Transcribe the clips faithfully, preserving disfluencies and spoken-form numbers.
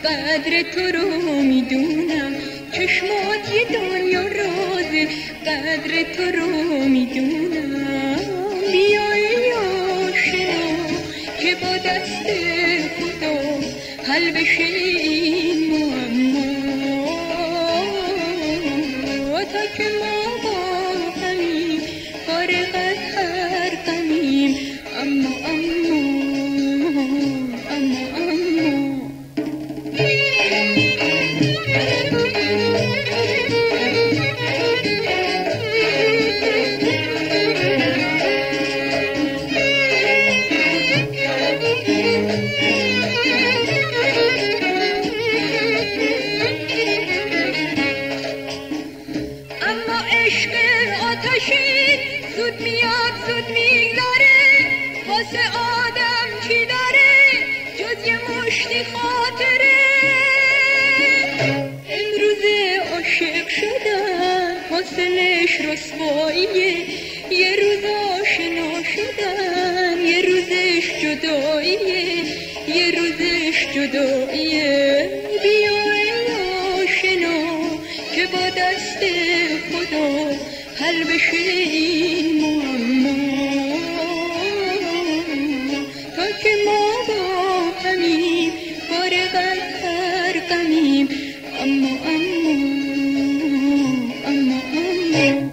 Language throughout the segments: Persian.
قدر تو رو میدونم، چشمات یه دنیا رازه، قدر تو رو میدونم. بیا ای آشنا که با دست خدا حل بشه این معما، تا که ما با همیم فارغ از هر غمیم. اما اما اما اما زود میاد زود میگذره، واسه آدم چی داره جز یه مشتی خاطره. امروز عاشق شدن حاصلش رسواییه، یه روز آشنا شدن یه روزش جداییه، یه روزش جداییه. بیا ای آشنا که با دست خدا حل بشه این معما، تا که ما با همیم فارغ از هر غمیم. اما اما اما اما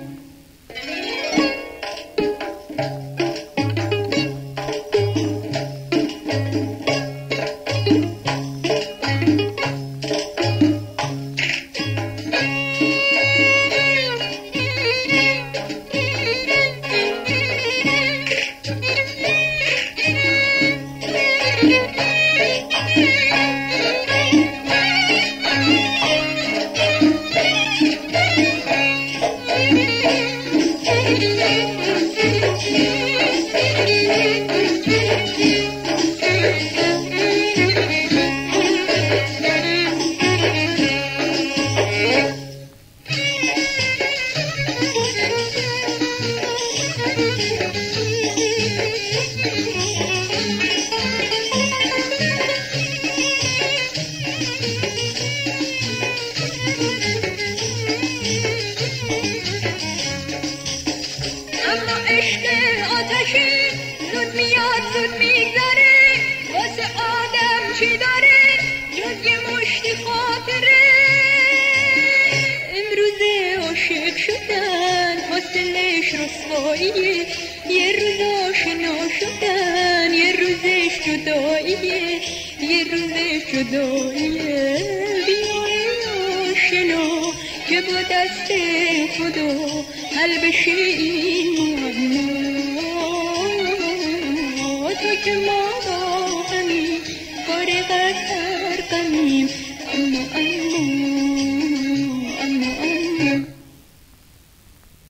زود میاد زود میگذره، واسه آدم چی داره جز یه مشتی خاطره. امروز عاشق شدن حاصلش رسواییه، یه روز آشنا شدن یه روزش جداییه، یه روزش جداییه. بیا آشنا که با دست خدا حل بشه این